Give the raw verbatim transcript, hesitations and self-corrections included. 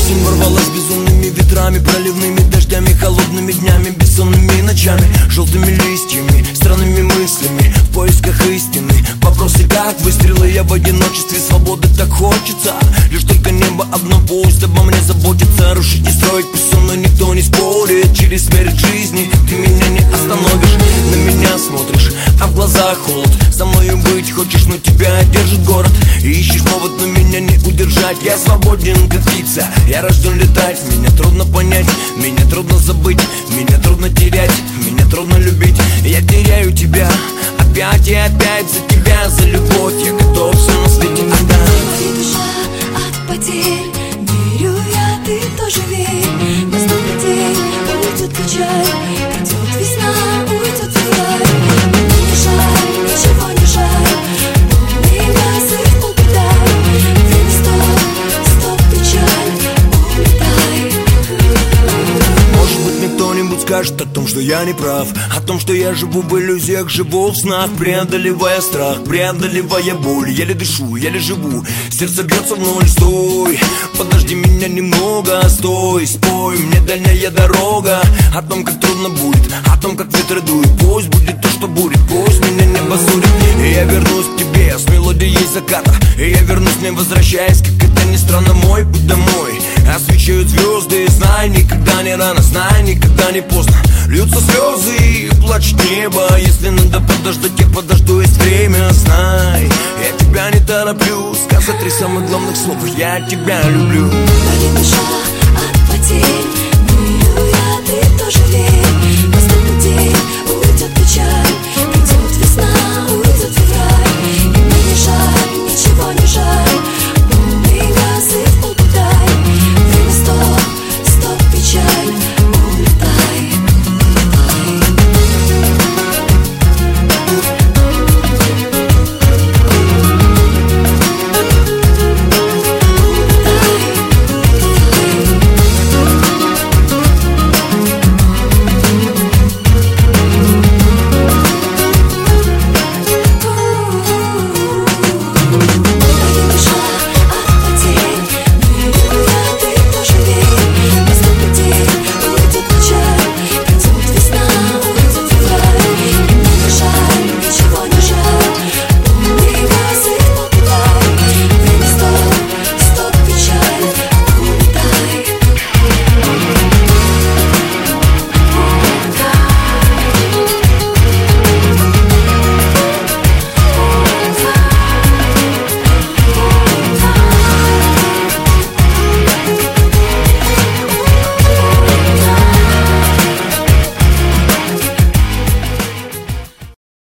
Осень ворвалась безумными ветрами, проливными дождями, холодными днями, бессонными ночами, желтыми листьями, странными мыслями, в поисках истины. Вопросы как выстрелы, я в одиночестве, свободы так хочется. Лишь только небо одно пусть обо мне заботится. Рушить и строить пусть со мной никто не спорит. Через смерть жизни ты меня не остановишь. На меня смотришь, а в глазах холод. Со мною быть хочешь, но тебя держит город. И ищешь повод, но меня не удержать. Я свободен, как птица, я рожден летать. Меня трудно понять, меня трудно забыть, меня трудно терять, меня трудно любить. Я теряю тебя опять и опять. За тебя, за любовь я готов все на свете отдать. Болит душа от потерь, верю я, ты тоже верь. Наступит день, уйдет печаль, придет весна, уйдет февраль. Мне не жаль, ничего не жаль, полный газы, полпедай. Время стоп, стоп, печаль, улетай. Может быть, мне кто-нибудь скажет о том, что я не прав, о том, что я живу в иллюзиях, живу в снах, преодолевая страх, преодолевая боль. Еле дышу, еле живу, сердце бьется в ноль. Стой, подожди меня немного, стой, спой мне дальняя дорога. О том, как трудно будет, о том, как ветры дуют. Пусть будет то, что будет, пусть меня небо судит. И я вернусь к тебе с мелодией заката. И я вернусь, не возвращаясь, как это ни странно, мой путь домой. Освещают звезды, знай, никогда не рано, знай, никогда не поздно. Льются слезы и плачет небо. Если надо подождать, я подожду, есть время, знай. Я тебя не тороплю, сказать три самых главных слова: я тебя люблю. Болит душа от потерь, верю я, ты тоже верь. Наступит день,